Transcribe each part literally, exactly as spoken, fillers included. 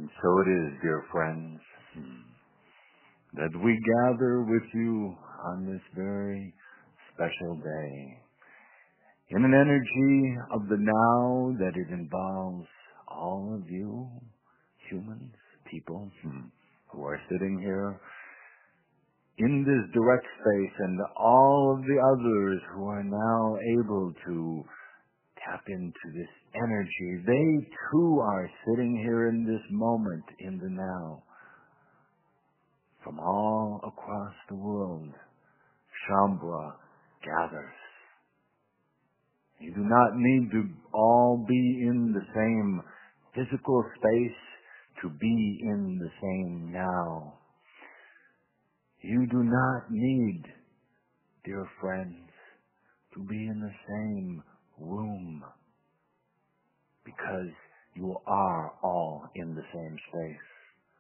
And so it is, dear friends, that we gather with you on this very special day in an energy of the now that it involves all of you, humans, people, who are sitting here in this direct space, and all of the others who are now able to tap into this energy. They too are sitting here in this moment, in the now. From all across the world, Shaumbra gathers. You do not need to all be in the same physical space to be in the same now. You do not need, dear friends, to be in the same room, because you are all in the same space.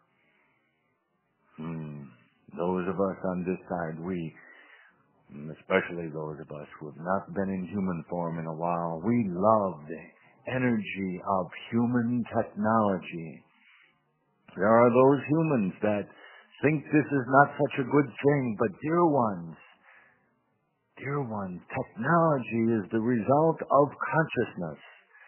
Hmm. Those of us on this side, we, especially those of us who have not been in human form in a while, we love the energy of human technology. There are those humans that think this is not such a good thing, but dear ones, dear ones, technology is the result of consciousness.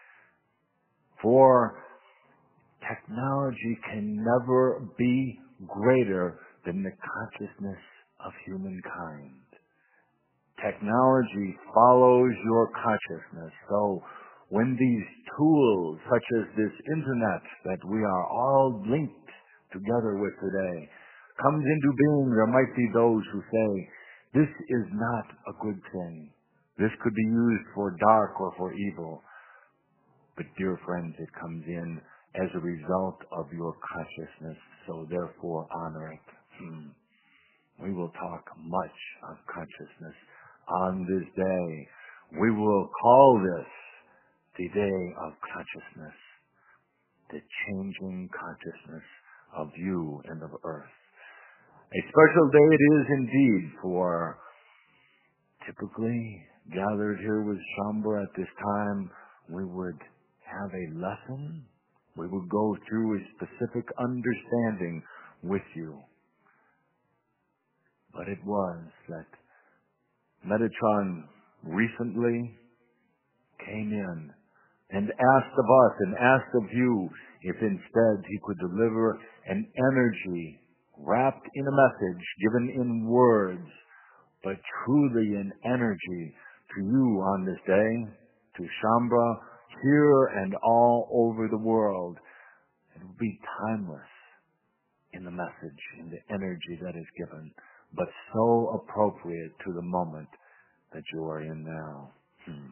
For technology can never be greater than the consciousness of humankind. Technology follows your consciousness. So when these tools, such as this internet that we are all linked together with today, comes into being, there might be those who say, this is not a good thing. This could be used for dark or for evil. But dear friends, it comes in as a result of your consciousness, so therefore honor it. Hmm. We will talk much of consciousness on this day. We will call this the day of consciousness, the changing consciousness of you and of Earth. A special day it is indeed, for typically gathered here with Shaumbra at this time, we would have a lesson. We would go through a specific understanding with you. But it was that Metatron recently came in and asked of us and asked of you if instead he could deliver an energy wrapped in a message, given in words, but truly an energy to you on this day, to Shaumbra, here and all over the world. It will be timeless in the message, in the energy that is given, but so appropriate to the moment that you are in now. Hmm.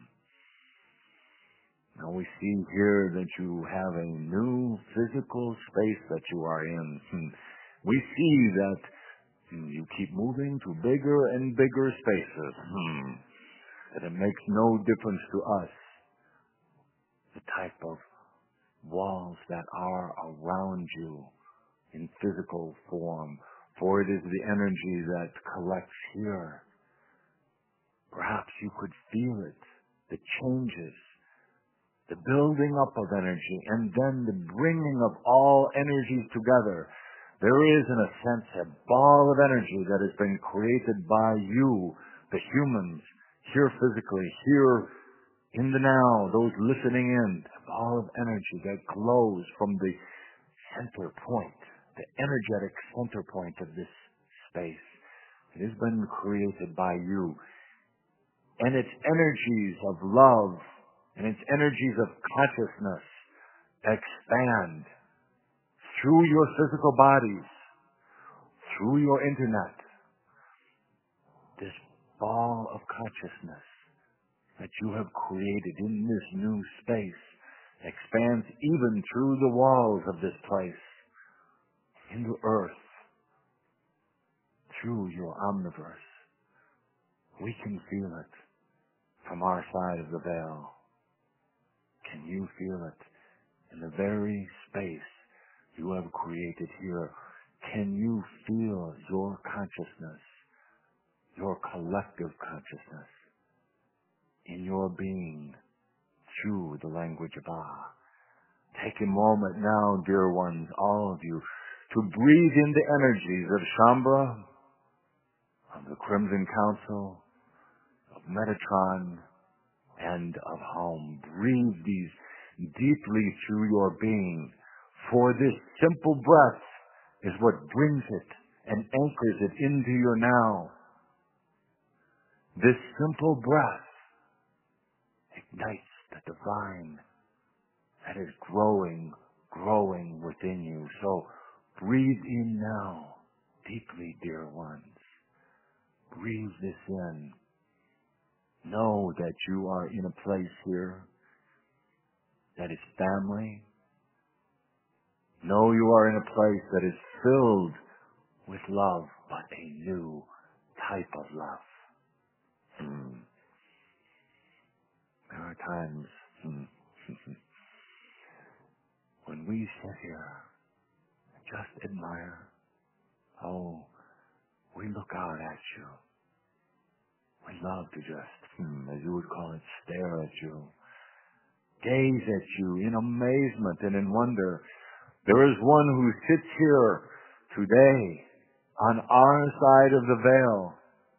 Now we see here that you have a new physical space that you are in. Hmm. We see that hmm, you keep moving to bigger and bigger spaces. Hmm. And it makes no difference to us the type of walls that are around you in physical form, for it is the energy that collects here. Perhaps you could feel it, the changes, the building up of energy, and then the bringing of all energies together. There is, in a sense, a ball of energy that has been created by you, the humans, here physically, here in the now, those listening in, a ball of energy that glows from the center point, the energetic center point of this space. It has been created by you. And its energies of love and its energies of consciousness expand through your physical bodies, through your internet. This ball of consciousness that you have created in this new space expands even through the walls of this place, into Earth, through your omniverse. We can feel it from our side of the veil. Can you feel it in the very space you have created here? Can you feel your consciousness, your collective consciousness, in your being through the language of Ah? Take a moment now, dear ones, all of you, to breathe in the energies of Shambhala, of the Crimson Council, of Metatron, and of home. Breathe these deeply through your being, for this simple breath is what brings it and anchors it into your now. This simple breath ignites the divine that is growing, growing within you. So breathe in now, deeply, dear ones. Breathe this in. Know that you are in a place here that is family. Know you are in a place that is filled with love, but a new type of love. Hmm. There are times hmm, when we sit here and just admire. Oh, we look out at you. We love to just, hmm, as you would call it, stare at you. Gaze at you in amazement and in wonder. There is one who sits here today on our side of the veil,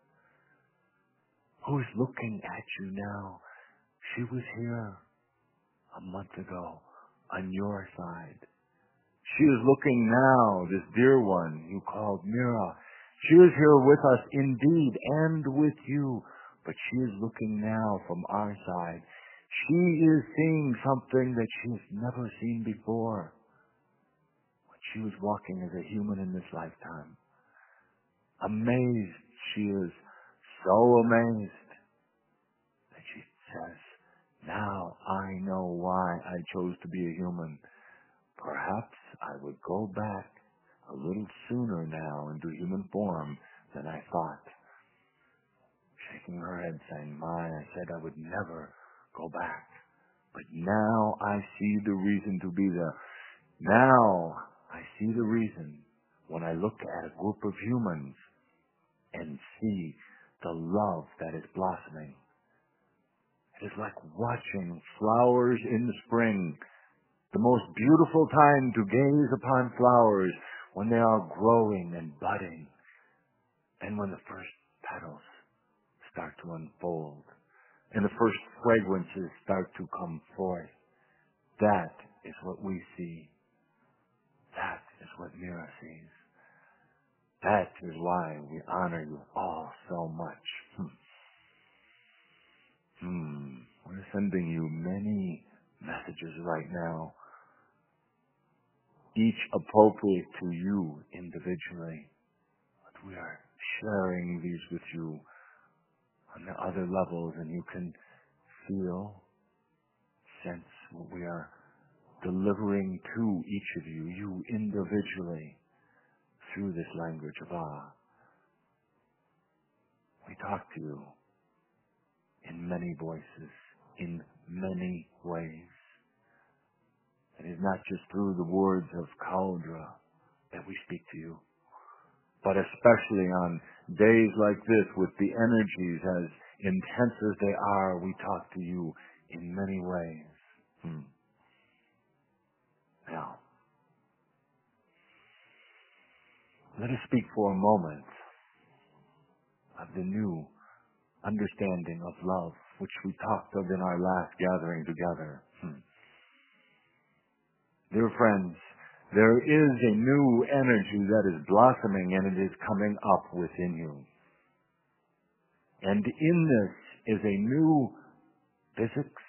who is looking at you now. She was here a month ago on your side. She is looking now, this dear one you called Mira. She is here with us indeed and with you, but she is looking now from our side. She is seeing something that she has never seen before when she was walking as a human in this lifetime. Amazed, she is so amazed that she says, now I know why I chose to be a human. Perhaps I would go back a little sooner now into human form than I thought. Shaking her head, saying, my, I said I would never go back. But now I see the reason to be there. Now I see the reason when I look at a group of humans and see the love that is blossoming. It is like watching flowers in the spring. The most beautiful time to gaze upon flowers when they are growing and budding, and when the first petals start to unfold and the first fragrances start to come forth. That is what we see. That is what Mira sees. That is why we honor you all so much. Hmm. Hmm. We're sending you many messages right now, each appropriate to you individually. But we are sharing these with you on the other levels, and you can feel, sense what we are delivering to each of you, you individually, through this language of Ah. We talk to you in many voices, in many ways. It is not just through the words of Cauldre that we speak to you, but especially on days like this with the energies as intense as they are, we talk to you in many ways. Hmm. Now, let us speak for a moment of the new understanding of love, which we talked of in our last gathering together. Hmm. Dear friends, there is a new energy that is blossoming, and it is coming up within you. And in this is a new physics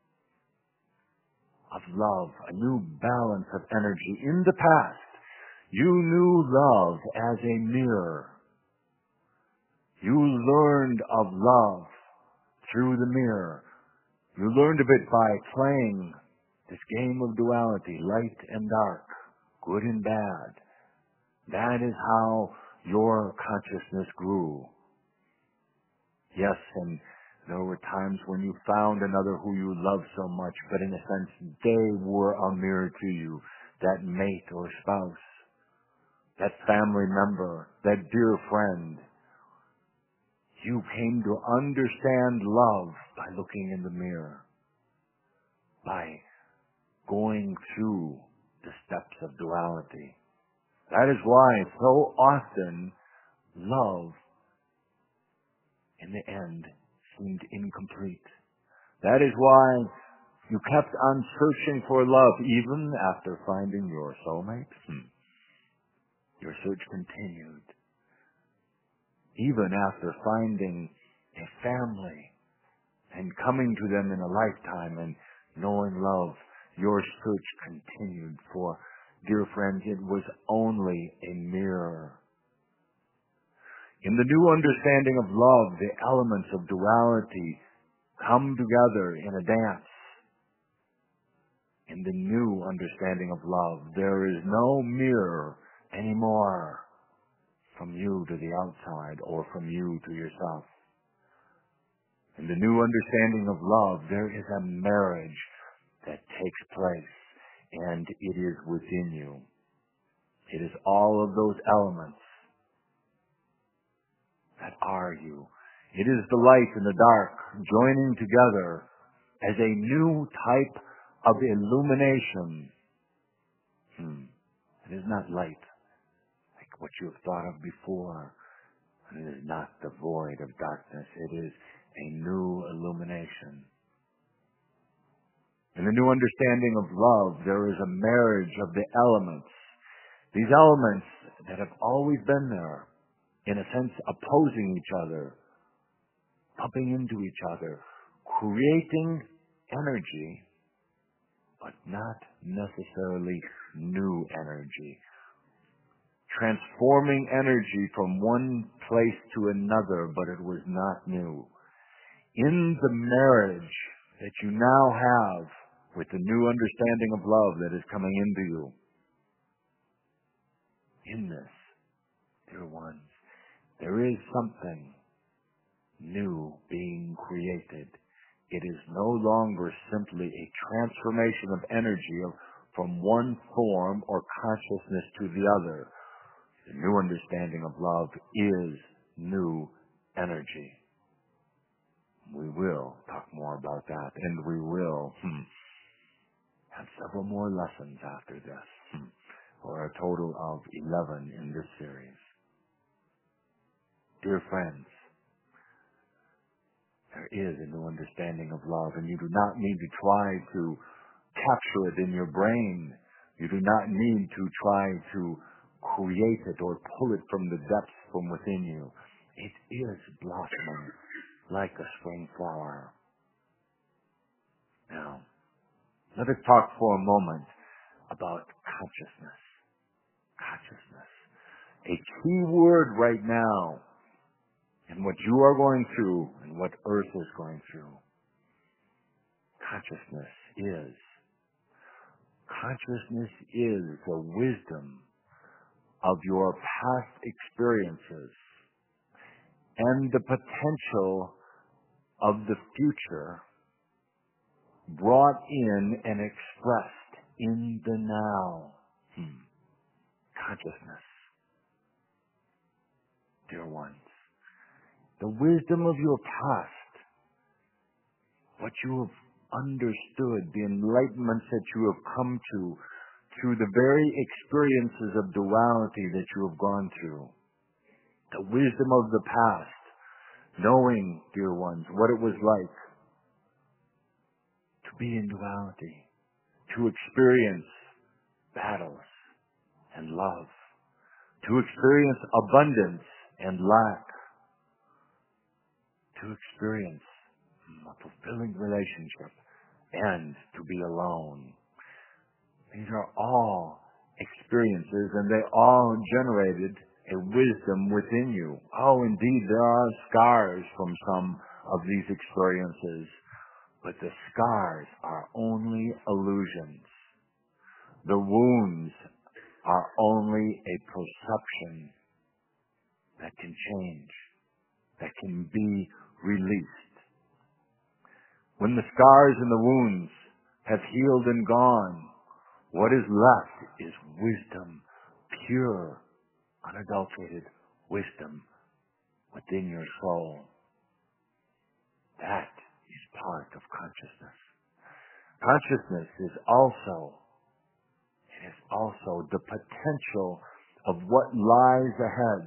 of love, a new balance of energy. In the past, you knew love as a mirror. You learned of love through the mirror. You learned of it by playing this game of duality, light and dark, good and bad. That is how your consciousness grew. Yes, and there were times when you found another who you loved so much, but in a sense, they were a mirror to you, that mate or spouse, that family member, that dear friend. You came to understand love by looking in the mirror, by going through the steps of duality. That is why so often love in the end seemed incomplete. That is why you kept on searching for love even after finding your soulmate. Hmm. Your search continued. Even after finding a family and coming to them in a lifetime and knowing love, your search continued. For, dear friends, it was only a mirror. In the new understanding of love, the elements of duality come together in a dance. In the new understanding of love, there is no mirror anymore from you to the outside or from you to yourself. In the new understanding of love, there is a marriage that takes place, and it is within you. It is all of those elements that are you. It is the light and the dark joining together as a new type of illumination. Hmm. It is not light like what you have thought of before. It is not the void of darkness. It is a new illumination. In the new understanding of love, there is a marriage of the elements. These elements that have always been there, in a sense opposing each other, bumping into each other, creating energy, but not necessarily new energy. Transforming energy from one place to another, but it was not new. In the marriage that you now have with the new understanding of love that is coming into you, in this, dear ones, there is something new being created. It is no longer simply a transformation of energy of, from one form or consciousness to the other. The new understanding of love is new energy. We will talk more about that, and we will hmm, have several more lessons after this, hmm, for a total of eleven in this series. Dear friends, there is a new understanding of love, and you do not need to try to capture it in your brain. You do not need to try to create it or pull it from the depths from within you. It is blossoming like a spring flower. Now, let us talk for a moment about consciousness. Consciousness. A key word right now in what you are going through and what Earth is going through. Consciousness is. Consciousness is the wisdom of your past experiences and the potential of the future brought in and expressed in the now. Hmm. Consciousness. Dear ones, the wisdom of your past, what you have understood, the enlightenments that you have come to through the very experiences of duality that you have gone through. The wisdom of the past, knowing, dear ones, what it was like to be in duality, to experience battles and love, to experience abundance and lack, to experience a fulfilling relationship and to be alone. These are all experiences, and they all generated a wisdom within you. Oh, indeed, there are scars from some of these experiences, but the scars are only illusions. The wounds are only a perception that can change, that can be released. When the scars and the wounds have healed and gone, what is left is wisdom, pure, unadulterated wisdom within your soul. That is part of consciousness. Consciousness is also, it is also the potential of what lies ahead.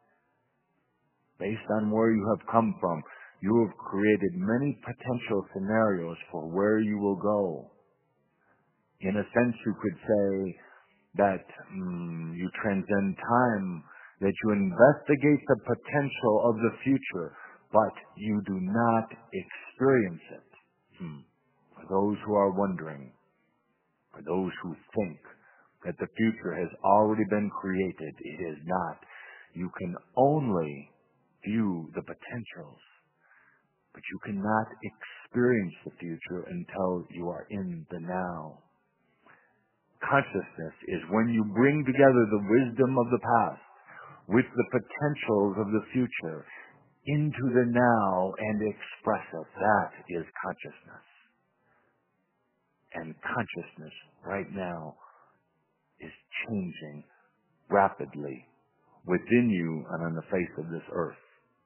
Based on where you have come from, you have created many potential scenarios for where you will go. In a sense, you could say that mm, you transcend time, that you investigate the potential of the future, but you do not experience it. Hmm. For those who are wondering, for those who think that the future has already been created, it is not. You can only view the potentials, but you cannot experience the future until you are in the now. Consciousness is when you bring together the wisdom of the past with the potentials of the future into the now and express it. That is consciousness. And consciousness right now is changing rapidly within you and on the face of this earth.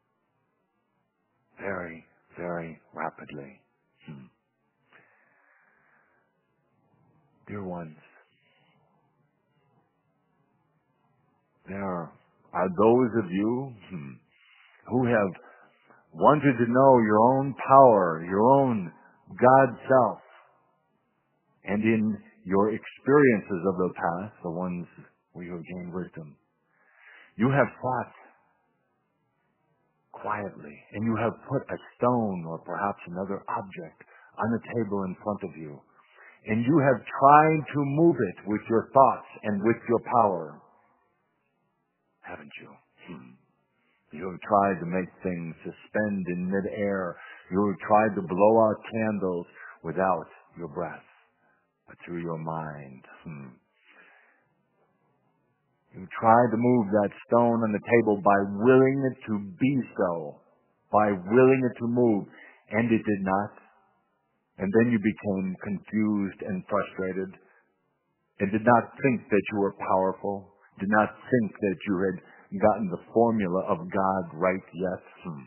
Very, very rapidly. Hmm. Dear ones, there are those of you hmm, who have wanted to know your own power, your own God self, and in your experiences of the past, the ones where you have gained wisdom, you have thought quietly, and you have put a stone or perhaps another object on the table in front of you, and you have tried to move it with your thoughts and with your power, haven't you? Hmm. You have tried to make things suspend in midair. You have tried to blow out candles without your breath, but through your mind. Hmm. You tried to move that stone on the table by willing it to be so, by willing it to move, and it did not. And then you became confused and frustrated, and did not think that you were powerful, did not think that you had gotten the formula of God right yet. Hmm.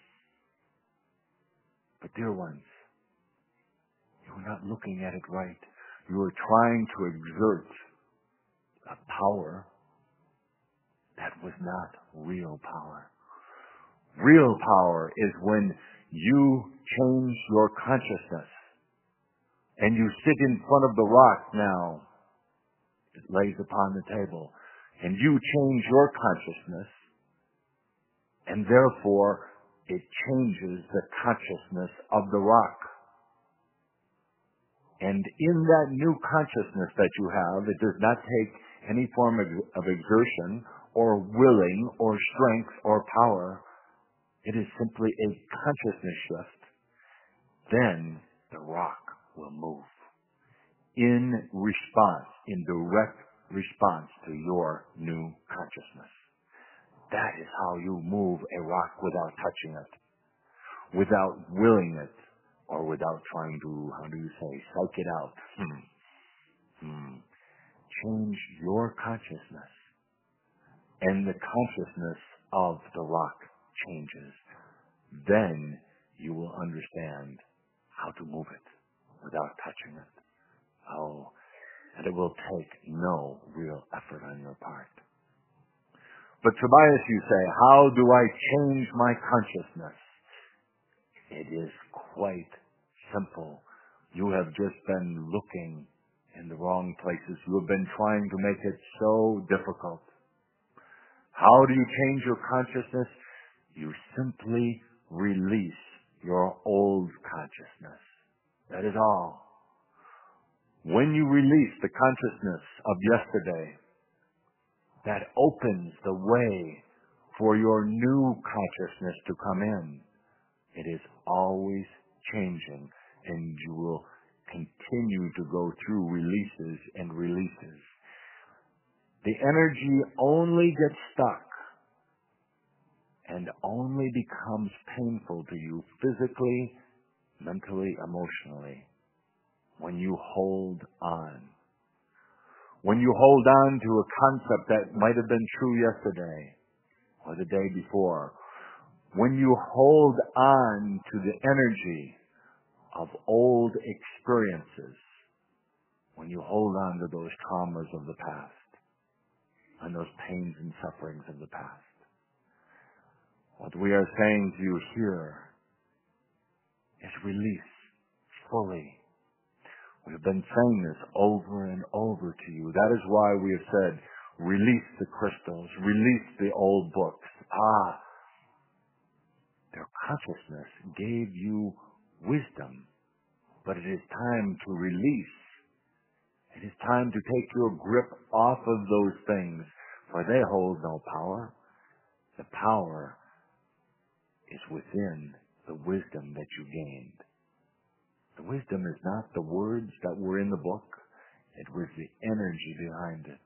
But dear ones, you were not looking at it right. You were trying to exert a power that was not real power. Real power is when you change your consciousness and you sit in front of the rock now. It lays upon the table. And you change your consciousness, and therefore it changes the consciousness of the rock. And in that new consciousness that you have, it does not take any form of, of exertion or willing or strength or power. It is simply a consciousness shift. Then the rock will move in response, in direct response to your new consciousness. That is how you move a rock without touching it, without willing it, or without trying to, how do you say, psych it out. Hmm. Hmm. Change your consciousness, and the consciousness of the rock changes. Then you will understand how to move it without touching it. Oh, and it will take no real effort on your part. But Tobias, you say, how do I change my consciousness? It is quite simple. You have just been looking in the wrong places. You have been trying to make it so difficult. How do you change your consciousness? You simply release your old consciousness. That is all. When you release the consciousness of yesterday, that opens the way for your new consciousness to come in. It is always changing, and you will continue to go through releases and releases. The energy only gets stuck and only becomes painful to you physically, mentally, emotionally when you hold on. When you hold on to a concept that might have been true yesterday or the day before. When you hold on to the energy of old experiences when you hold on to those traumas of the past and those pains and sufferings of the past. What we are saying to you here is release fully. We've been saying this over and over to you. That is why we have said, release the crystals, release the old books. Ah, their consciousness gave you wisdom, but it is time to release. It is time to take your grip off of those things, for they hold no power. The power is within the wisdom that you gained. The wisdom is not the words that were in the book. It was the energy behind it.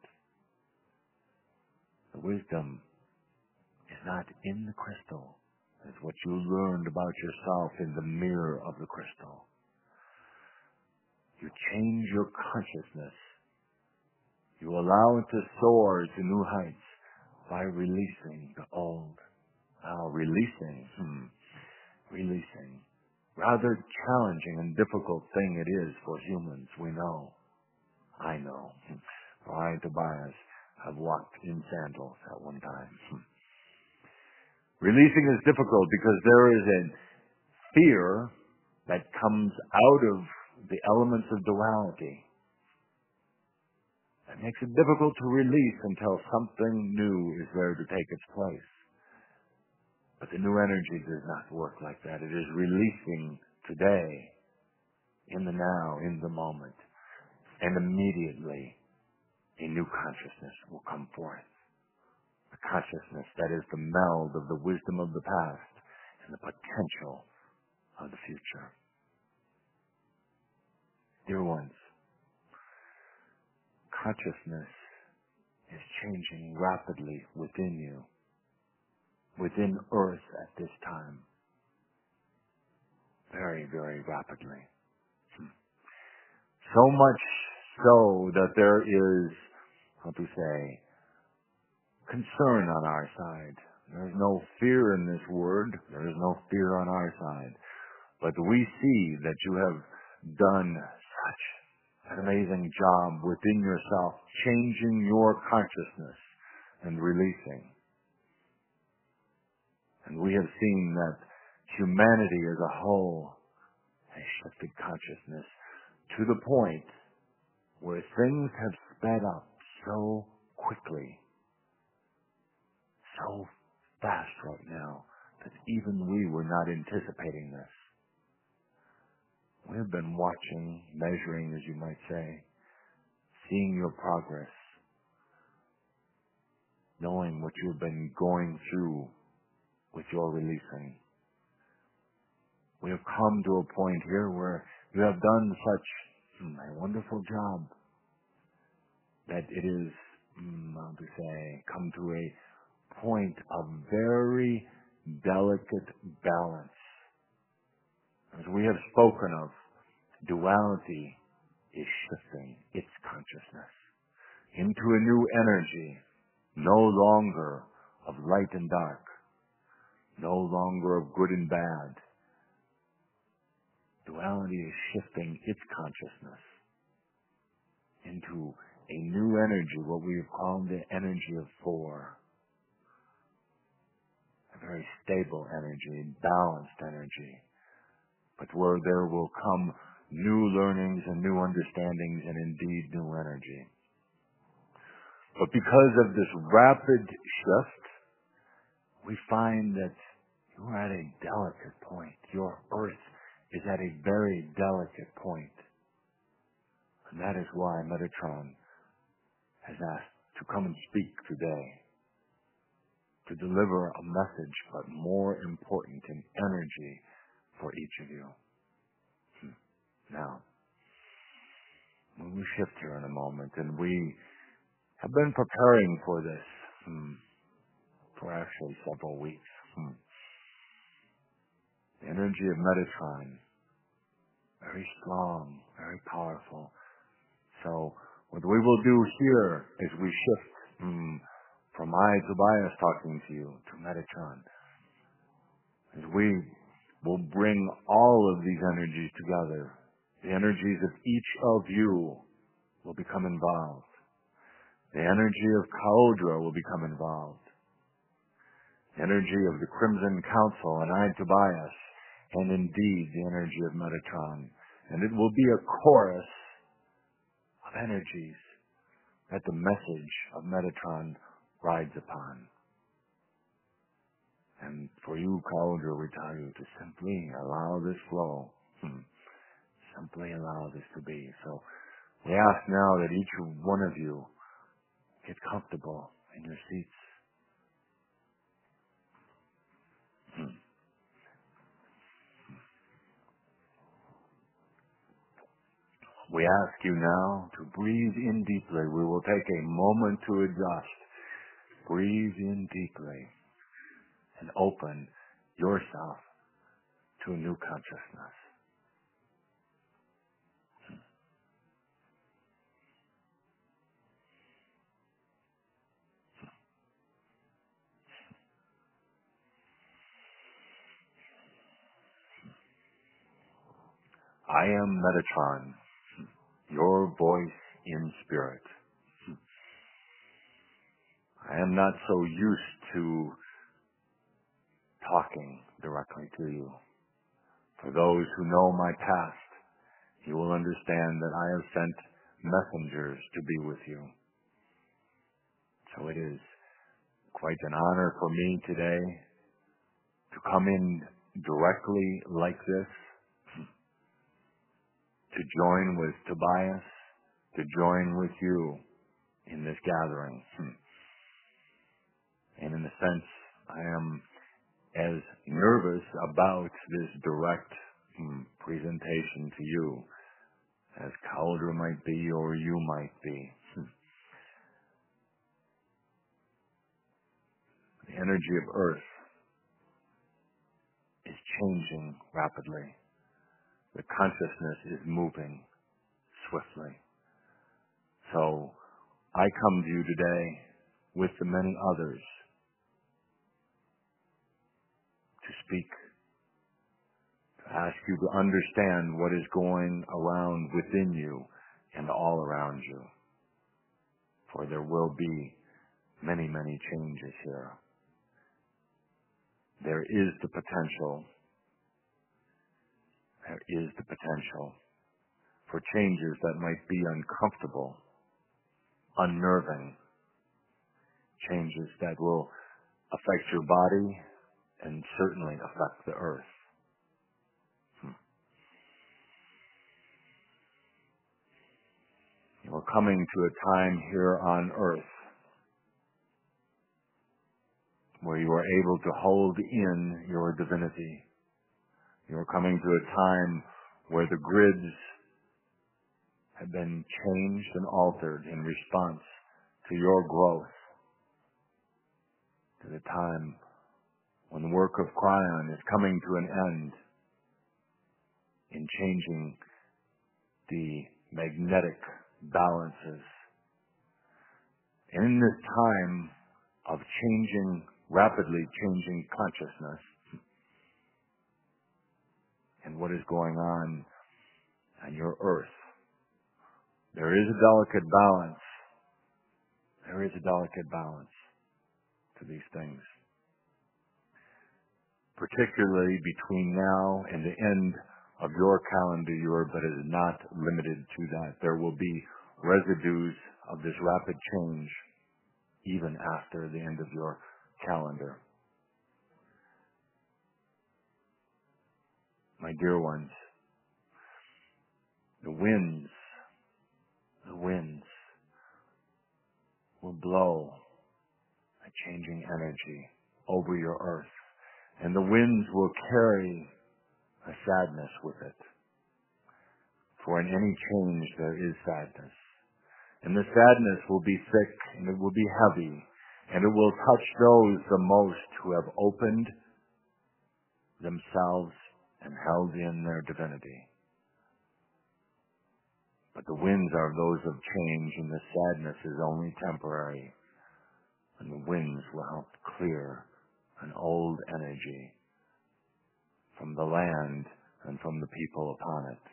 The wisdom is not in the crystal. It's what you learned about yourself in the mirror of the crystal. You change your consciousness. You allow it to soar to new heights by releasing the old. Now, releasing, hmm, releasing. Rather challenging and difficult thing it is for humans, we know. I know. For I and Tobias have walked in sandals at one time. Hmm. Releasing is difficult because there is a fear that comes out of the elements of duality. That makes it difficult to release until something new is there to take its place. But the new energy does not work like that. It is releasing today, in the now, in the moment. And immediately, a new consciousness will come forth. A consciousness that is the meld of the wisdom of the past and the potential of the future. Dear ones, consciousness is changing rapidly within you, within Earth at this time. Very, very rapidly. Hmm. So much so that there is, how to say, concern on our side. There is no fear in this word. There is no fear on our side. But we see that you have done such an amazing job within yourself, changing your consciousness and releasing. And we have seen that humanity as a whole has shifted consciousness to the point where things have sped up so quickly, so fast right now, that even we were not anticipating this. We have been watching, measuring, as you might say, seeing your progress, knowing what you have been going through with your releasing. We have come to a point here where you have done such a wonderful job that it is, how to say, come to a point of very delicate balance. As we have spoken of, duality is shifting its consciousness into a new energy, no longer of light and dark, no longer of good and bad. Duality is shifting its consciousness into a new energy, what we have called the energy of four. A very stable energy, balanced energy, but where there will come new learnings and new understandings and indeed new energy. But because of this rapid shift, we find that you are at a delicate point. Your earth is at a very delicate point. And that is why Metatron has asked to come and speak today, to deliver a message, but more important in energy for each of you. Now, we shift here in a moment, and we have been preparing for this hmm, for actually several weeks. Hmm. The energy of Metatron, very strong, very powerful. So what we will do here is we shift hmm, from I, Tobias, talking to you, to Metatron. As we will bring all of these energies together. The energies of each of you will become involved. The energy of Cauldre will become involved. The energy of the Crimson Council and I, Tobias, and indeed the energy of Metatron. And it will be a chorus of energies that the message of Metatron rides upon. And for you, Cauldre, we tell you to simply allow this flow. Hmm. Simply allow this to be. So we ask now that each one of you get comfortable in your seats. Hmm. We ask you now to breathe in deeply. We will take a moment to adjust. Breathe in deeply and open yourself to a new consciousness. I am Metatron, your voice in spirit. I am not so used to talking directly to you. For those who know my past, you will understand that I have sent messengers to be with you. So it is quite an honor for me today to come in directly like this, to join with Tobias, to join with you in this gathering. And in a sense, I am as nervous about this direct hmm, presentation to you as Cauldre might be or you might be. Hmm. The energy of Earth is changing rapidly. The consciousness is moving swiftly. So I come to you today with the many others to speak, to ask you to understand what is going around within you and all around you. For there will be many, many changes here. There is the potential, there is the potential for changes that might be uncomfortable, unnerving, changes that will affect your body and certainly affect the earth. Hmm. You're coming to a time here on earth where you are able to hold in your divinity. You're coming to a time where the grids have been changed and altered in response to your growth, to the time when the work of Kryon is coming to an end in changing the magnetic balances. And in this time of changing, rapidly changing consciousness and what is going on on your earth, there is a delicate balance. There is a delicate balance to these things. Particularly between now and the end of your calendar year, but it is not limited to that. There will be residues of this rapid change even after the end of your calendar. My dear ones, the winds, the winds will blow a changing energy over your earth, and the winds will carry a sadness with it. For in any change there is sadness. And the sadness will be thick and it will be heavy, and it will touch those the most who have opened themselves and held in their divinity. But the winds are those of change, and the sadness is only temporary. And the winds will help clear an old energy from the land and from the people upon it.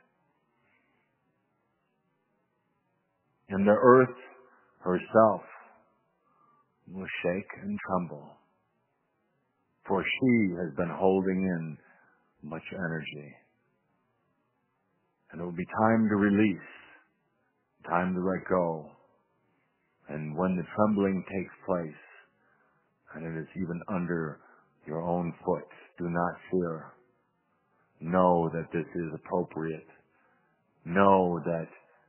And the earth herself will shake and tremble, for she has been holding in much energy. And it will be time to release, time to let go. And when the trembling takes place, and it is even under your own foot, do not fear. Know that this is appropriate. Know that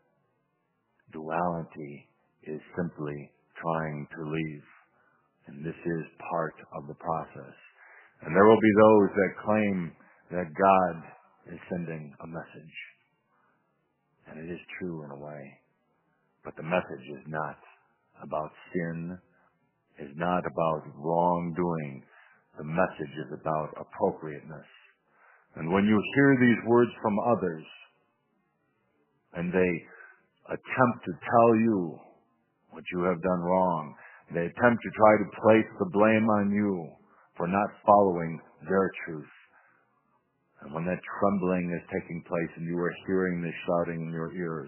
duality is simply trying to leave. And this is part of the process. And there will be those that claim that God is sending a message. And it is true in a way. But the message is not about sin, is not about wrongdoing. The message is about appropriateness. And when you hear these words from others, and they attempt to tell you what you have done wrong, they attempt to try to place the blame on you for not following their truth. And when that trembling is taking place and you are hearing this shouting in your ears,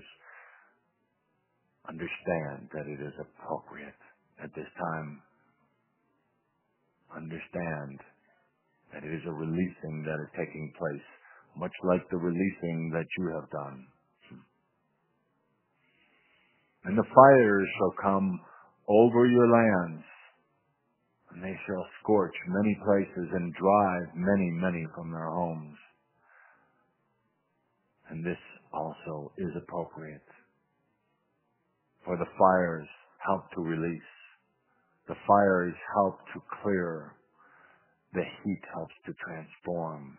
understand that it is appropriate at this time. Understand that it is a releasing that is taking place, much like the releasing that you have done. And the fires shall come over your lands, and they shall scorch many places and drive many, many from their homes. And this also is appropriate. For the fires help to release. The fires help to clear. The heat helps to transform.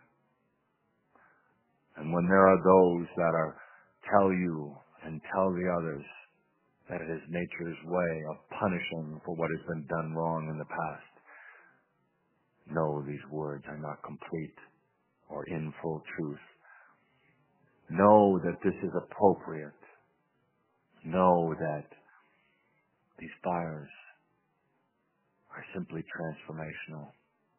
And when there are those that are tell you and tell the others that it is nature's way of punishing for what has been done wrong in the past, know these words are not complete or in full truth. Know that this is appropriate. Know that these fires are simply transformational.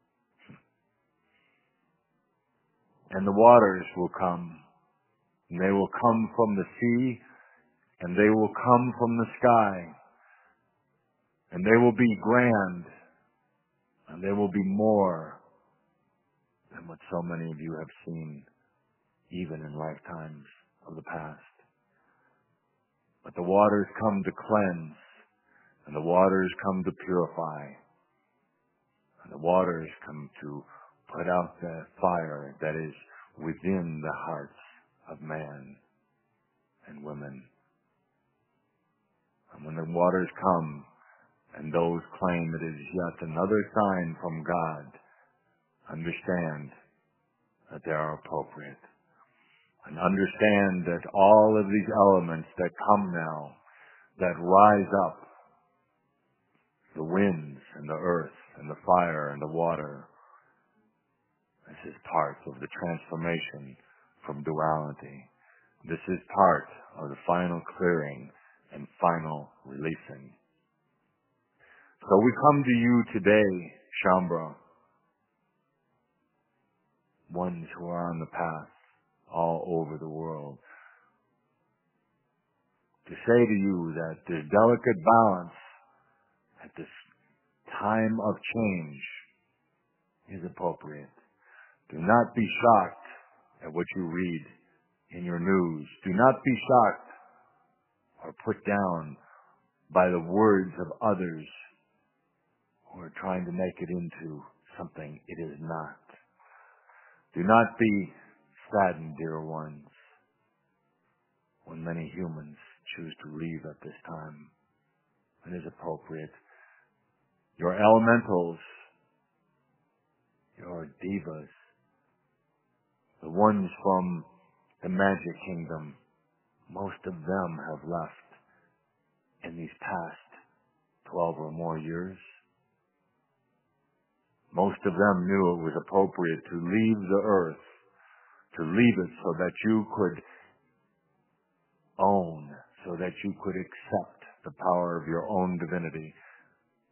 And the waters will come, and they will come from the sea, and they will come from the sky, and they will be grand, and they will be more than what so many of you have seen, even in lifetimes of the past. But the waters come to cleanse, and the waters come to purify, and the waters come to put out the fire that is within the hearts of man and women. And when the waters come, and those claim it is yet another sign from God, understand that they are appropriate. And understand that all of these elements that come now, that rise up, the winds and the earth and the fire and the water, this is part of the transformation from duality. This is part of the final clearing and final releasing. So we come to you today, Shaumbra, ones who are on the path all over the world, to say to you that this delicate balance at this time of change is appropriate. Do not be shocked at what you read in your news. Do not be shocked or put down by the words of others who are trying to make it into something it is not. Do not be saddened, dear ones, when many humans choose to leave at this time. It is appropriate. Your elementals, your divas, the ones from the magic kingdom, most of them have left in these past twelve or more years. Most of them knew it was appropriate to leave the earth, to leave it so that you could own, so that you could accept the power of your own divinity.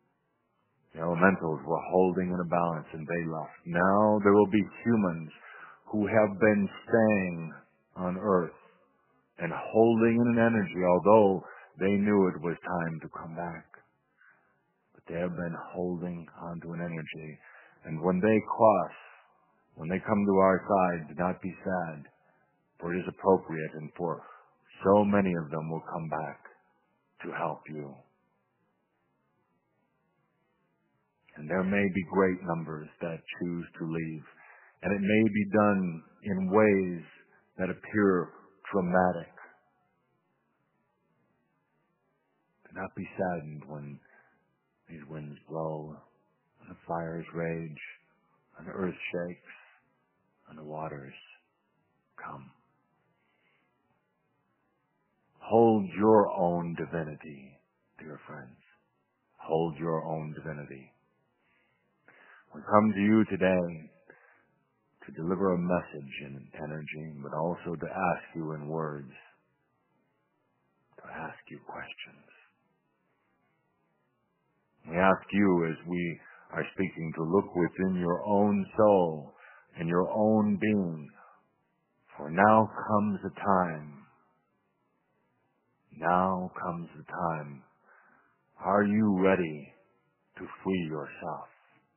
The elementals were holding in a balance and they left. Now there will be humans who have been staying on earth and holding an energy, although they knew it was time to come back. But they have been holding onto an energy. And when they cross, when they come to our side, do not be sad, for it is appropriate, and for so many of them will come back to help you. And there may be great numbers that choose to leave, and it may be done in ways that appear dramatic. Do not be saddened when these winds blow, when the fires rage, and the earth shakes, and the waters come. Hold your own divinity, dear friends. Hold your own divinity. We come to you today to deliver a message in energy, but also to ask you in words, to ask you questions. We ask you, as we are speaking, to look within your own soul and your own being, for now comes the time. Now comes the time. Are you ready to free yourself?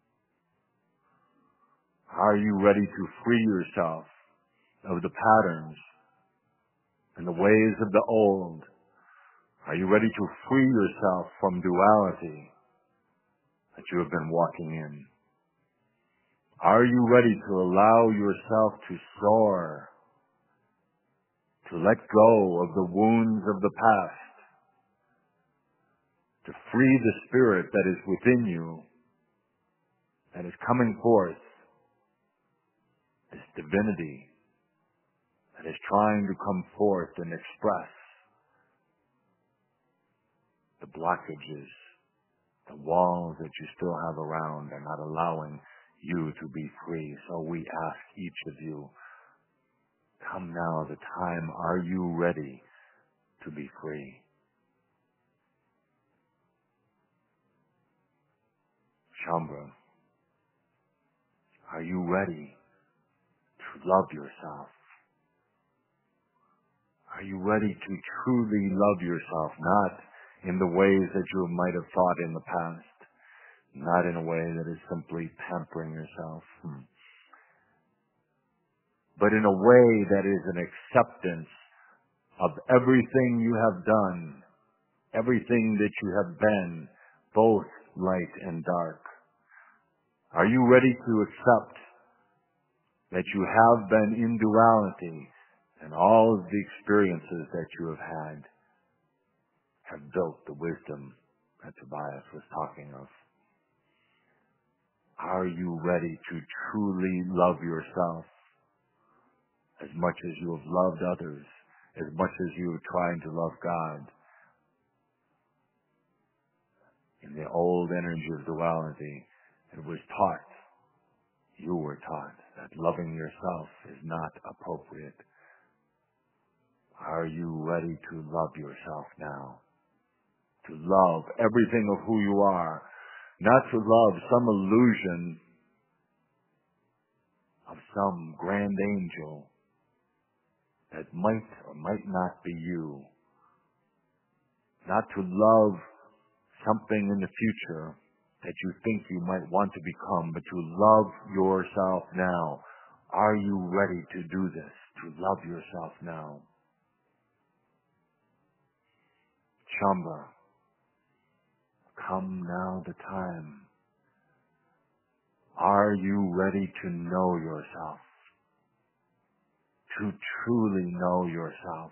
Are you ready to free yourself of the patterns and the ways of the old? Are you ready to free yourself from duality that you have been walking in? Are you ready to allow yourself to soar, to let go of the wounds of the past, to free the spirit that is within you, that is coming forth, this divinity that is trying to come forth and express the blockages, the walls that you still have around are not allowing you to be free. So we ask each of you, come now the time, are you ready to be free? Shambhala, are you ready to love yourself? Are you ready to truly love yourself, not in the ways that you might have thought in the past, not in a way that is simply pampering yourself, hmm. but in a way that is an acceptance of everything you have done, everything that you have been, both light and dark? Are you ready to accept that you have been in duality and all of the experiences that you have had have built the wisdom that Tobias was talking of? Are you ready to truly love yourself as much as you have loved others, as much as you have tried to love God? In the old energy of duality, it was taught, you were taught, that loving yourself is not appropriate. Are you ready to love yourself now? To love everything of who you are, not to love some illusion of some grand angel that might or might not be you. Not to love something in the future that you think you might want to become, but to love yourself now. Are you ready to do this, to love yourself now? Shambhala, come now the time. Are you ready to know yourself? To truly know yourself?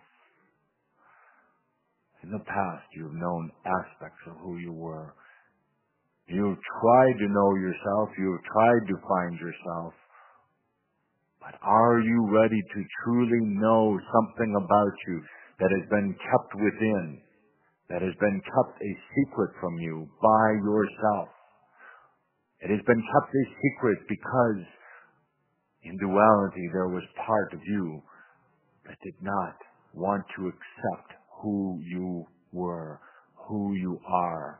In the past, you've known aspects of who you were. You've tried to know yourself. You've tried to find yourself. But are you ready to truly know something about you that has been kept within, that has been kept a secret from you by yourself? It has been kept a secret because in duality there was part of you that did not want to accept who you were, who you are.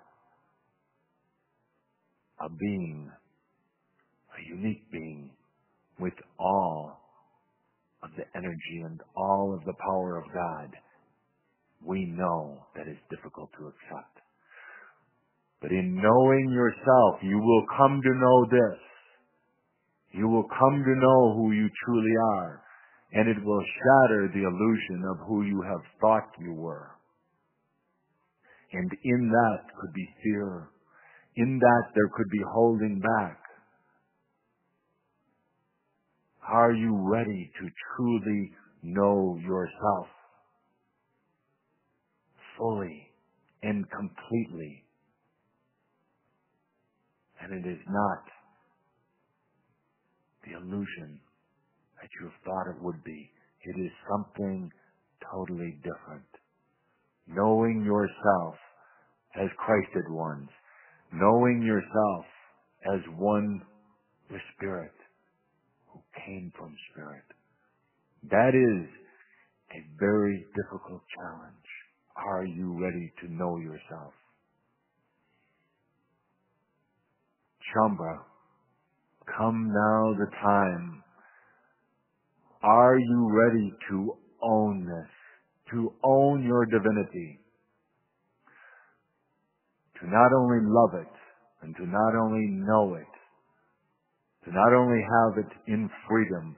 A being, a unique being with all of the energy and all of the power of God, we know that is difficult to accept. But in knowing yourself, you will come to know this. You will come to know who you truly are, and it will shatter the illusion of who you have thought you were. And in that could be fear. In that there could be holding back. Are you ready to truly know yourself fully and completely? And it is not the illusion that you have thought it would be. It is something totally different. Knowing yourself as Christed ones. Knowing yourself as one with Spirit, who came from Spirit. That is a very difficult challenge. Are you ready to know yourself? Shaumbra, come now the time. Are you ready to own this? To own your divinity? To not only love it, and to not only know it, to not only have it in freedom,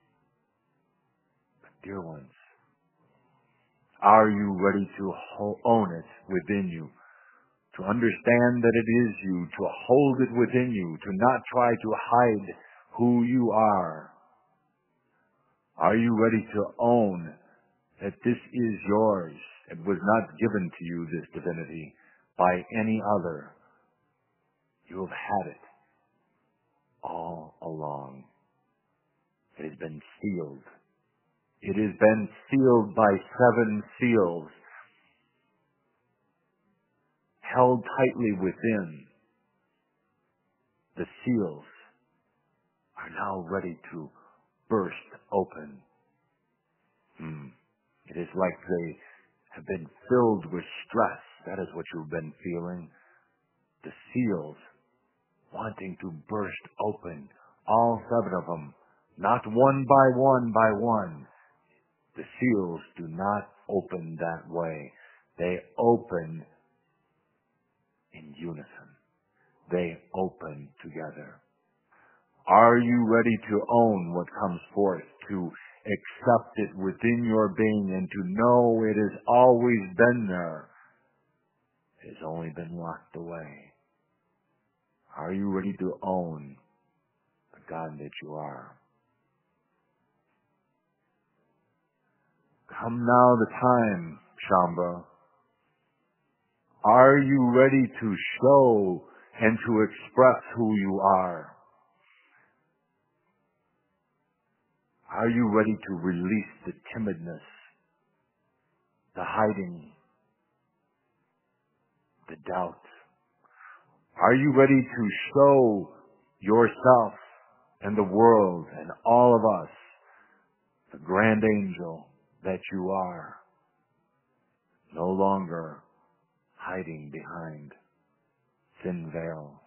but dear ones, are you ready to ho- own it within you? To understand that it is you, to hold it within you, to not try to hide who you are? Are you ready to own that this is yours? It was not given to you, this divinity, by any other. You have had it all along. It has been sealed. It has been sealed by seven seals, held tightly within. The seals are now ready to burst open. Hmm. It is like they have been filled with stress. That is what you've been feeling. The seals wanting to burst open. All seven of them. Not one by one by one. The seals do not open that way. They open in unison. They open together. Are you ready to own what comes forth, to accept it within your being, and to know it has always been there? It has only been locked away. Are you ready to own the God that you are? Come now the time, Shaumbra. Are you ready to show and to express who you are? Are you ready to release the timidness, the hiding, the doubt? Are you ready to show yourself and the world and all of us the grand angel that you are? No longer hiding behind thin veils.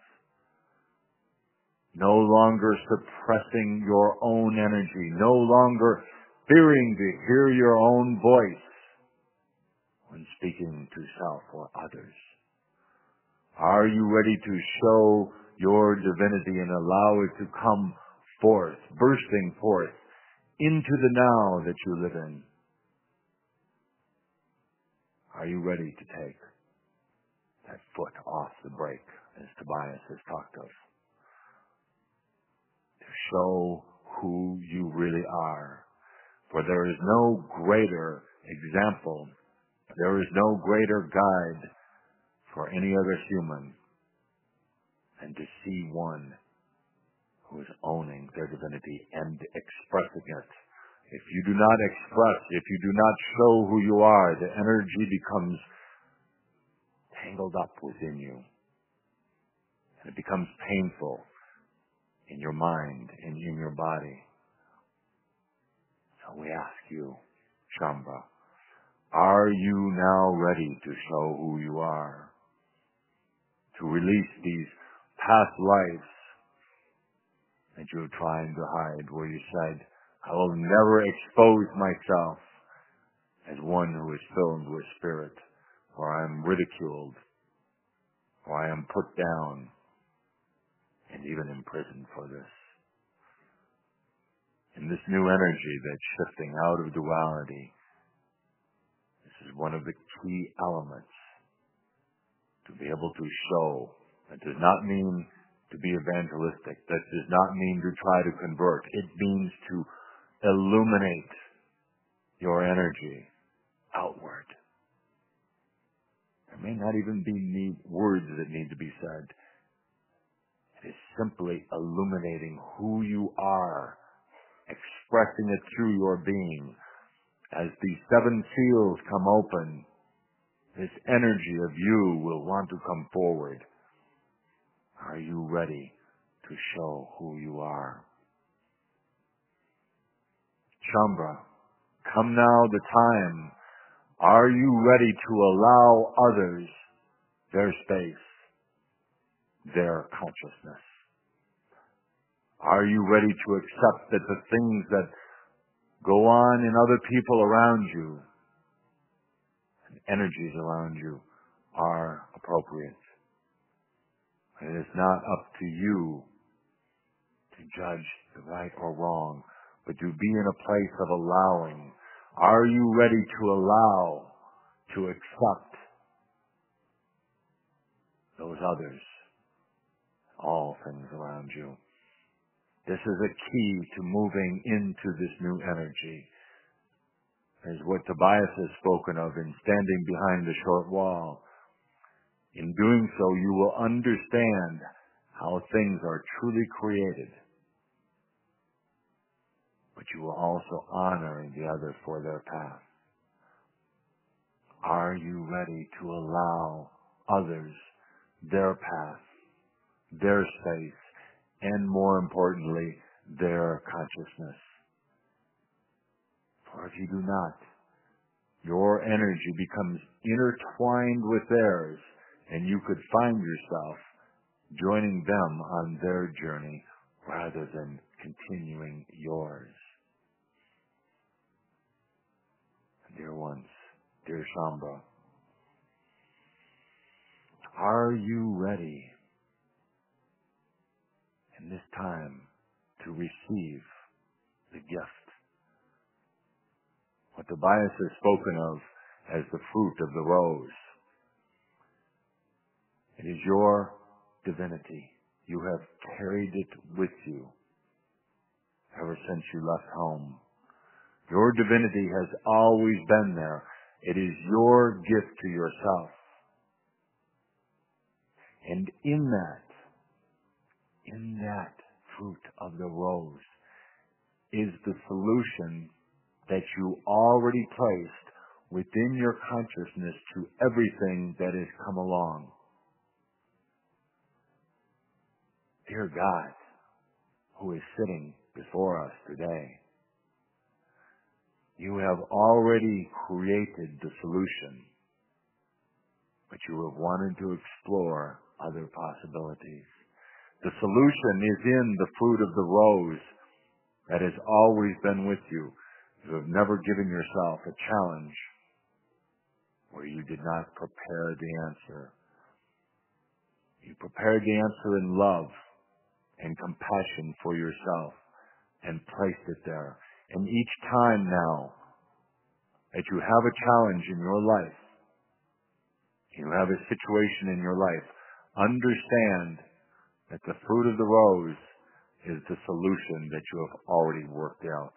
No longer suppressing your own energy. No longer fearing to hear your own voice when speaking to self or others. Are you ready to show your divinity and allow it to come forth, bursting forth into the now that you live in? Are you ready to take that foot off the brake, as Tobias has talked of? To show who you really are. For there is no greater example, there is no greater guide for any other human than to see one who is owning their divinity and expressing it. If you do not express, if you do not show who you are, the energy becomes tangled up within you. And it becomes painful in your mind and in your body. So we ask you, Shaumbra, are you now ready to show who you are? To release these past lives that you're trying to hide, where you said, I will never expose myself as one who is filled with spirit, or I am ridiculed, or I am put down, and even imprisoned for this. In this new energy that's shifting out of duality, this is one of the key elements to be able to show. That does not mean to be evangelistic. That does not mean to try to convert. It means to illuminate your energy outward. There may not even be need, words that need to be said. It is simply illuminating who you are, expressing it through your being. As the seven seals come open, this energy of you will want to come forward. Are you ready to show who you are? Shaumbra, come now the time. Are you ready to allow others their space, their consciousness? Are you ready to accept that the things that go on in other people around you, and energies around you, are appropriate? It is not up to you to judge the right or wrong, but to be in a place of allowing. Are you ready to allow, to accept those others, all things around you? This is a key to moving into this new energy. Is what Tobias has spoken of in standing behind the short wall. In doing so, you will understand how things are truly created, but you will also honor the other for their path. Are you ready to allow others their path, their space, and more importantly, their consciousness? For if you do not, your energy becomes intertwined with theirs, and you could find yourself joining them on their journey rather than continuing yours. Dear ones, dear Shaumbra, are you ready in this time to receive the gift? What Tobias has spoken of as the fruit of the rose. It is your divinity. You have carried it with you ever since you left home. Your divinity has always been there. It is your gift to yourself. And in that, in that fruit of the rose is the solution that you already placed within your consciousness to everything that has come along. Dear God, who is sitting before us today, you have already created the solution, but you have wanted to explore other possibilities. The solution is in the fruit of the rose that has always been with you. You have never given yourself a challenge where you did not prepare the answer. You prepared the answer in love and compassion for yourself and placed it there. And each time now that you have a challenge in your life, you have a situation in your life, understand that the fruit of the rose is the solution that you have already worked out.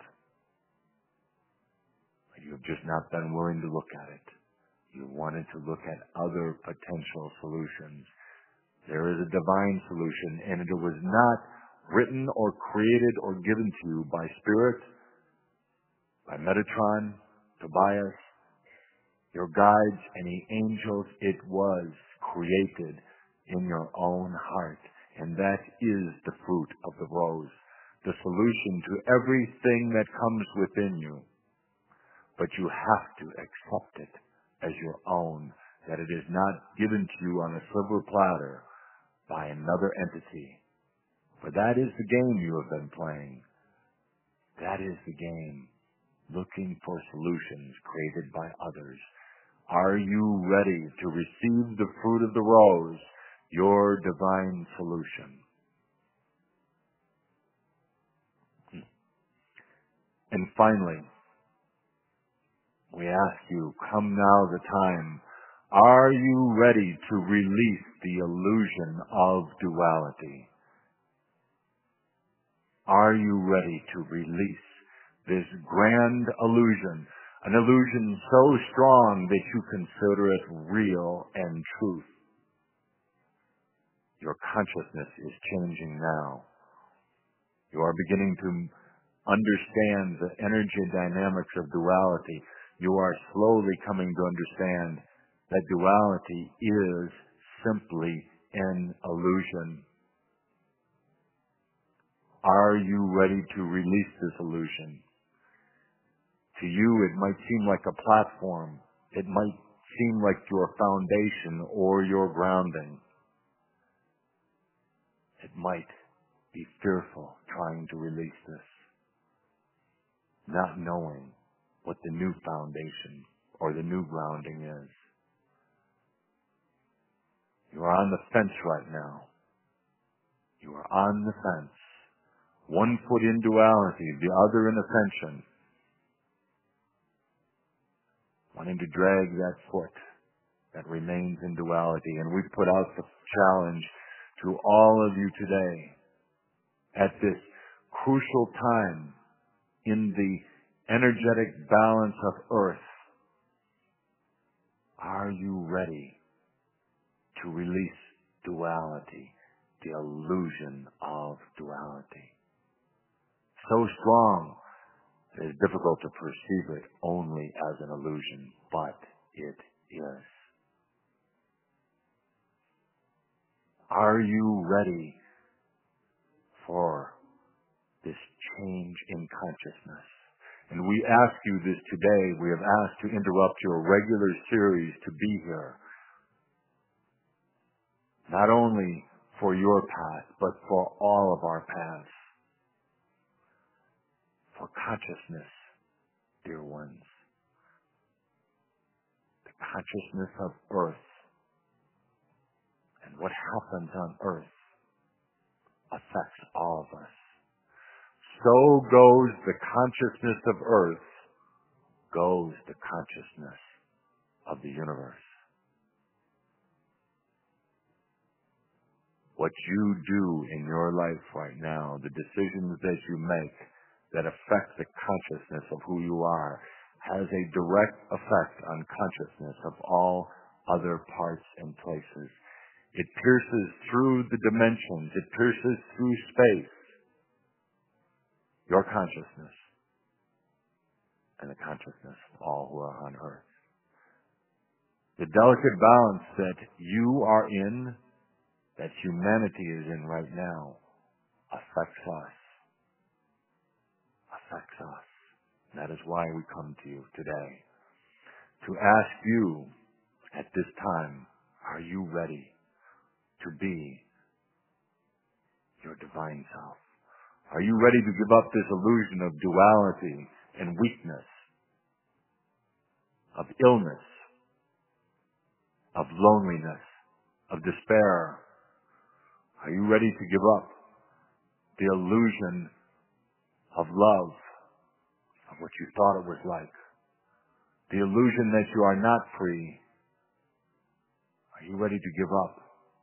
You have just not been willing to look at it. You wanted to look at other potential solutions. There is a divine solution, and it was not written or created or given to you by Spirit, by Metatron, Tobias, your guides, and the angels. It was created in your own heart, and that is the fruit of the rose, the solution to everything that comes within you. But you have to accept it as your own, that it is not given to you on a silver platter by another entity. For that is the game you have been playing. That is the game. Looking for solutions created by others. Are you ready to receive the fruit of the rose, your divine solution? And finally, we ask you, come now the time. Are you ready to release the illusion of duality? Are you ready to release this grand illusion, an illusion so strong that you consider it real and truth? Your consciousness is changing now. You are beginning to understand the energy dynamics of duality. You are slowly coming to understand that duality is simply an illusion. Are you ready to release this illusion? To you, it might seem like a platform. It might seem like your foundation or your grounding. It might be fearful trying to release this, not knowing what the new foundation or the new grounding is. You are on the fence right now. You are on the fence. One foot in duality, the other in ascension. Wanting to drag that foot that remains in duality. And we put out the challenge to all of you today at this crucial time in the energetic balance of Earth. Are you ready to release duality, the illusion of duality? So strong, it is difficult to perceive it only as an illusion, but it is. Are you ready for this change in consciousness? And we ask you this today. We have asked to interrupt your regular series to be here. Not only for your path, but for all of our paths. For consciousness, dear ones. The consciousness of Earth. And what happens on Earth affects all of us. So goes the consciousness of Earth, goes the consciousness of the universe. What you do in your life right now, the decisions that you make that affect the consciousness of who you are, has a direct effect on consciousness of all other parts and places. It pierces through the dimensions. It pierces through space. Your consciousness and the consciousness of all who are on Earth. The delicate balance that you are in, that humanity is in right now, affects us. Affects us. And that is why we come to you today. To ask you at this time, are you ready to be your divine self? Are you ready to give up this illusion of duality and weakness, of illness, of loneliness, of despair? Are you ready to give up the illusion of love, of what you thought it was like? The illusion that you are not free. Are you ready to give up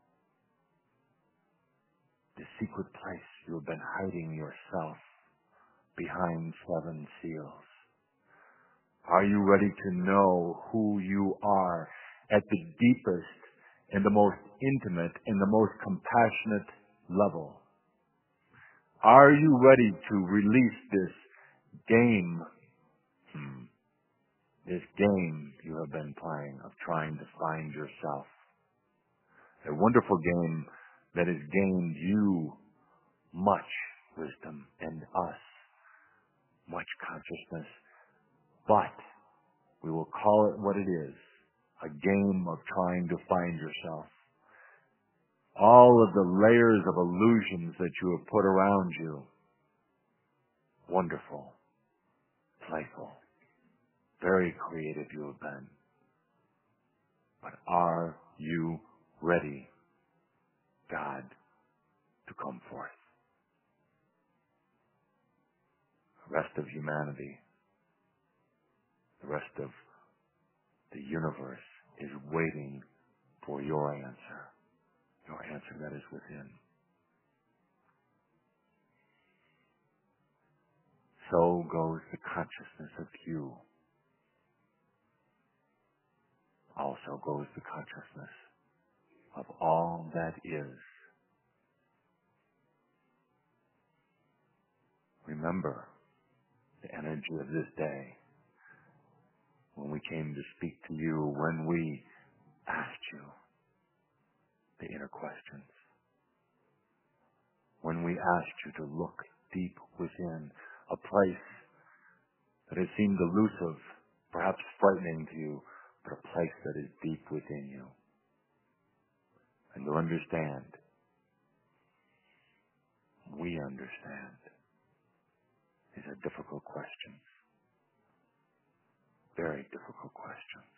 the secret place you have been hiding yourself behind seven seals? Are you ready to know who you are at the deepest and the most intimate and the most compassionate level? Are you ready to release this game, hmm, this game you have been playing of trying to find yourself? A wonderful game that has gained you much wisdom and us much consciousness, but we will call it what it is, a game of trying to find yourself. All of the layers of illusions that you have put around you, Wonderful, playful, very creative you have been. But are you ready, God, to come forth? The rest of humanity, the rest of the universe is waiting for your answer, your answer that is within. So goes the consciousness of you. Also goes the consciousness of all that is. Remember the energy of this day when we came to speak to you, when we asked you the inner questions, when we asked you to look deep within a place that has seemed elusive, perhaps frightening to you, but a place that is deep within you. And to understand, we understand. These are difficult questions, very difficult questions.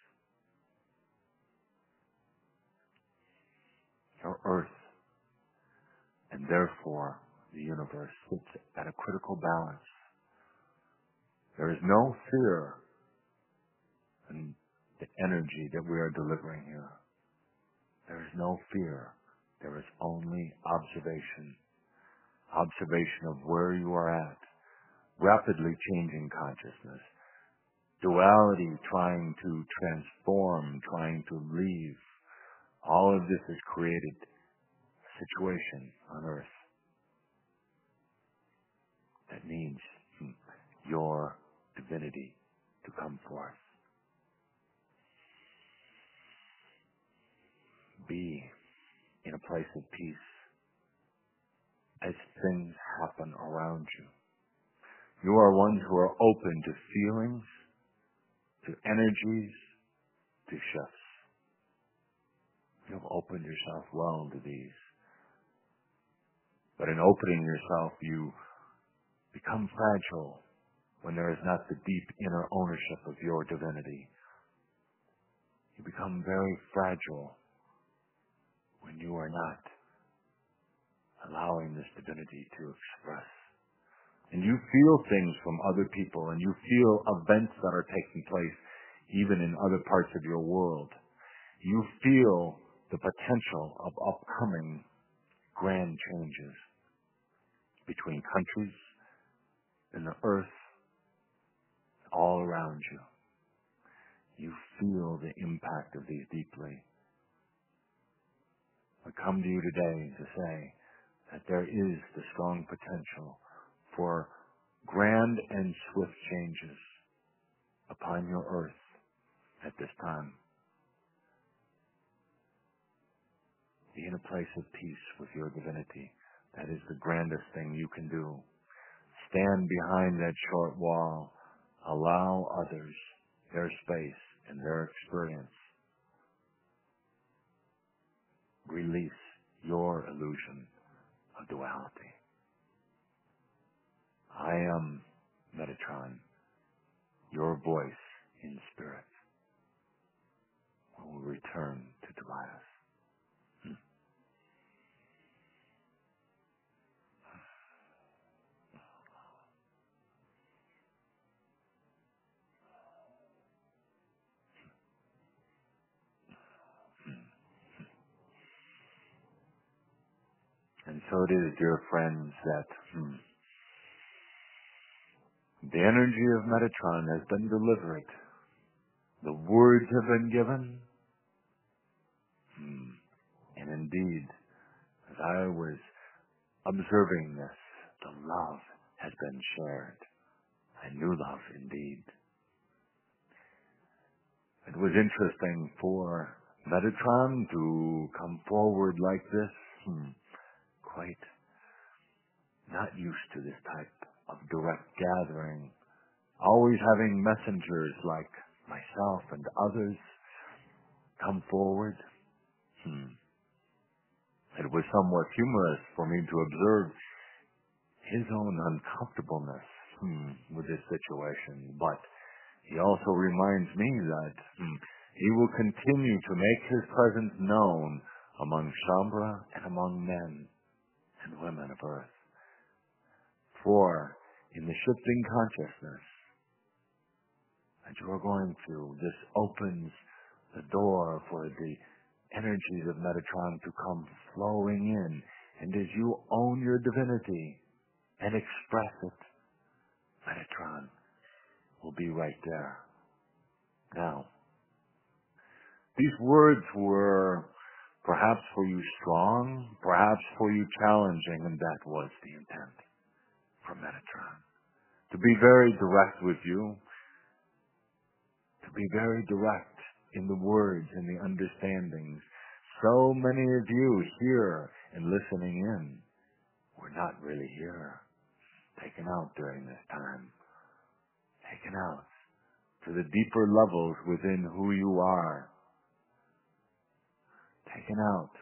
Your earth, and therefore the universe, sits at a critical balance. There is no fear in the energy that we are delivering here. There is no fear. There is only observation. Observation of where you are at. Rapidly changing consciousness. Duality trying to transform, trying to leave. All of this has created a situation on earth that needs hmm, your divinity to come forth. Be in a place of peace as things happen around you. You are ones who are open to feelings, to energies, to shifts. You have opened yourself well to these. But in opening yourself, you become fragile when there is not the deep inner ownership of your divinity. You become very fragile when you are not allowing this divinity to express. And you feel things from other people, and you feel events that are taking place even in other parts of your world. You feel the potential of upcoming grand changes between countries and the earth all around you. You feel the impact of these deeply. I come to you today to say that there is the strong potential for grand and swift changes upon your earth at this time. Be in a place of peace with your divinity. That is the grandest thing you can do. Stand behind that short wall. Allow others their space and their experience. Release your illusion of duality. I am Metatron, your voice in spirit. We will return to Tobias. Hmm. And so it is, dear friends, that hmm, the energy of Metatron has been delivered. The words have been given. Hmm. And indeed, as I was observing this, the love has been shared. A new love indeed. It was interesting for Metatron to come forward like this. Hmm. Quite not used to this type of direct gathering. Always having messengers like myself and others come forward. Hmm. It was somewhat humorous for me to observe his own uncomfortableness hmm, with this situation. But he also reminds me that hmm, he will continue to make his presence known among Shambhala and among men and women of earth. For in the shifting consciousness that you are going through, this opens the door for the energies of Metatron to come flowing in. And as you own your divinity and express it, Metatron will be right there. Now, these words were perhaps for you strong, perhaps for you challenging, and that was the intent for Metatron. To be very direct with you, to be very direct in the words and the understandings. So many of you here and listening in were not really here, taken out during this time, taken out to the deeper levels within who you are, taken out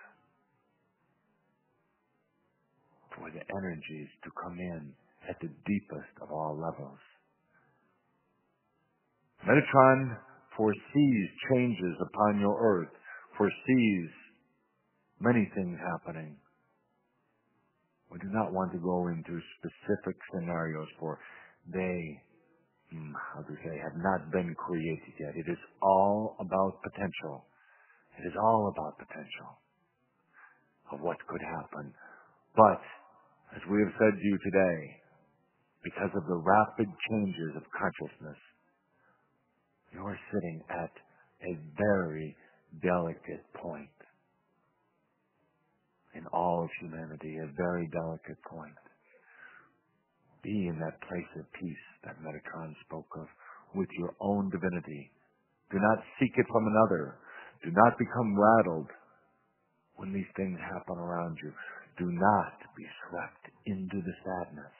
for the energies to come in at the deepest of all levels. Metatron foresees changes upon your earth, foresees many things happening. We do not want to go into specific scenarios, for they, hmm, how to say, have not been created yet. It is all about potential. It is all about potential of what could happen. But, as we have said to you today, because of the rapid changes of consciousness, you are sitting at a very delicate point in all of humanity, a very delicate point. Be in that place of peace that Metatron spoke of with your own divinity. Do not seek it from another. Do not become rattled when these things happen around you. Do not be swept into the sadness.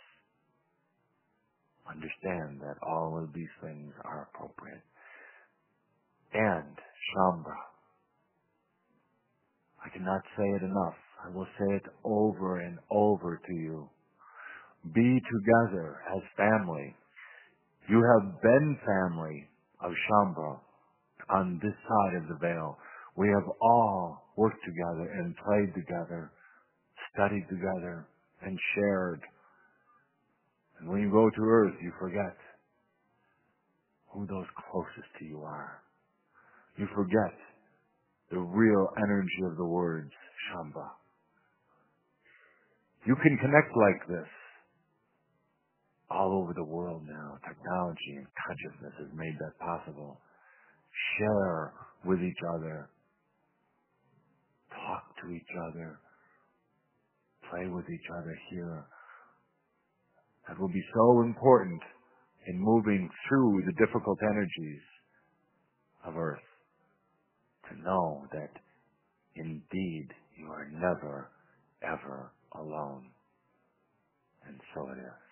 Understand that all of these things are appropriate. And Shambhala, I cannot say it enough. I will say it over and over to you. Be together as family. You have been family of Shambhala on this side of the veil. We have all worked together and played together, studied together, and shared. And when you go to earth, you forget who those closest to you are. You forget the real energy of the words Shambhala. You can connect like this all over the world now. Technology and consciousness has made that possible. Share with each other. Talk to each other. Play with each other here. That will be so important in moving through the difficult energies of Earth. To know that indeed you are never, ever alone. And so it is.